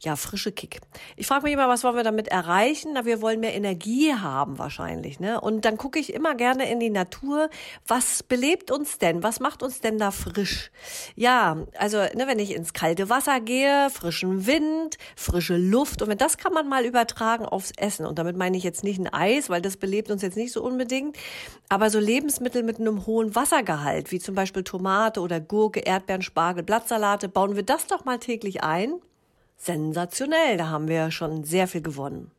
Ja, frische Kick. Ich frage mich immer, was wollen wir damit erreichen? Na, wir wollen mehr Energie haben wahrscheinlich, ne? Und dann gucke ich immer gerne in die Natur. Was belebt uns denn? Was macht uns denn da frisch? Ja, also, ne, wenn ich ins kalte Wasser gehe, frischen Wind, frische Luft. Und das kann man mal übertragen aufs Essen. Und damit meine ich jetzt nicht ein Eis, weil das belebt uns jetzt nicht so unbedingt. Aber so Lebensmittel mit einem hohen Wassergehalt, wie zum Beispiel Tomate oder Gurke, Erdbeeren, Spargel, Blattsalate, bauen wir das doch mal täglich ein. Sensationell, da haben wir schon sehr viel gewonnen.